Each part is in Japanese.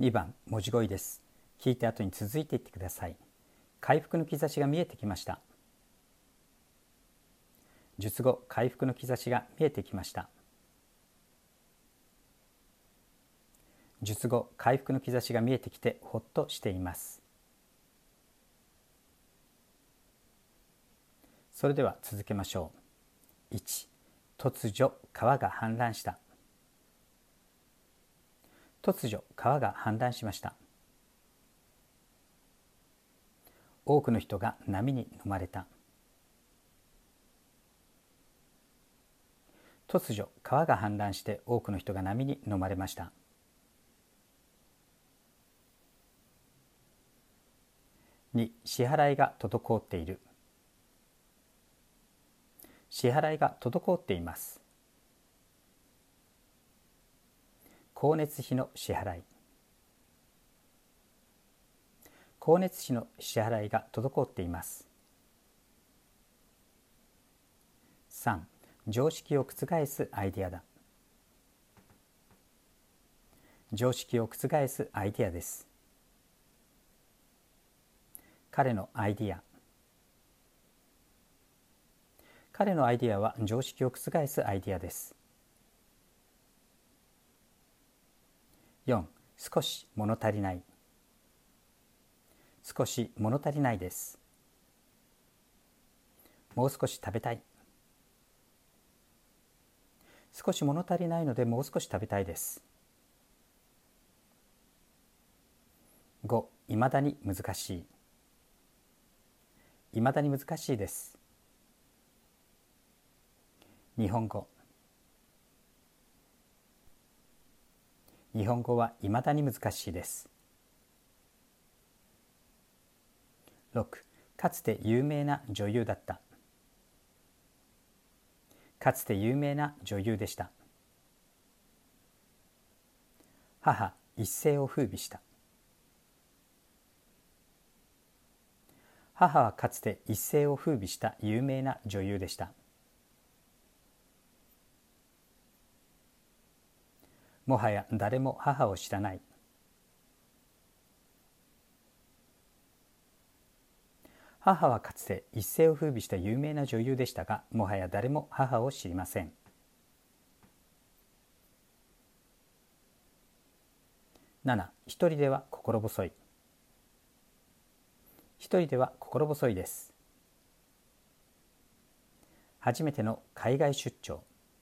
2番文字語彙です。聞いた後に続いていってください。回復の兆しが見えてきました。術後、回復の兆しが見えてきました。術後、回復の兆しが見えてきてほっとしています。それでは続けましょう。1、突如川が氾濫した。突如川が氾濫しました。多くの人が波に飲まれた。突如川が氾濫して多くの人が波に飲まれました。2、支払いが滞っている。支払いが滞っています。光熱費の支払い。光熱費の支払いが滞っています。3、常識を覆すアイデアだ。常識を覆すアイデアです。彼のアイデア。彼のアイデアは常識を覆すアイデアです。4、少し物足りない。少し物足りないです。もう少し食べたい。少し物足りないのでもう少し食べたいです。5、いまだに難しい。いまだに難しいです。日本語。日本語はいまだに難しいです。6、かつて有名な女優だった。かつて有名な女優でした。母一世を風靡した。母はかつて一世を風靡した有名な女優でした。もはや誰も母を知らない。母はかつて一世を風靡した有名な女優でしたが、もはや誰も母を知りません。7、一人では心細い。一人では心細いです。初めての海外出張。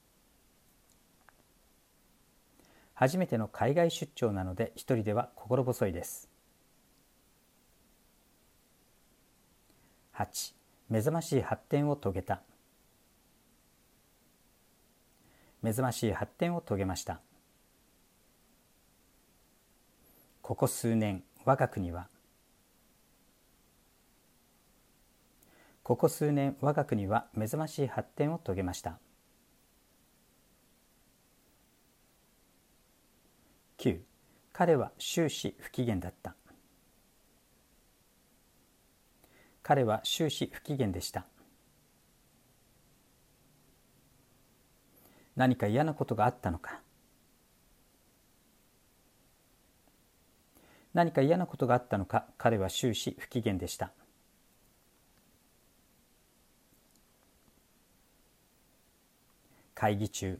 初めての海外出張なので一人では心細いです。8、目覚ましい発展を遂げた。目覚ましい発展を遂げました。ここ数年我が国は。ここ数年我が国は目覚ましい発展を遂げました。9、彼は終始不機嫌だった。彼は終始不機嫌でした。何か嫌なことがあったのか。何か嫌なことがあったのか、彼は終始不機嫌でした。会議中。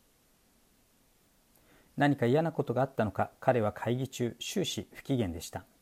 何か嫌なことがあったのか、彼は会議中終始不機嫌でした。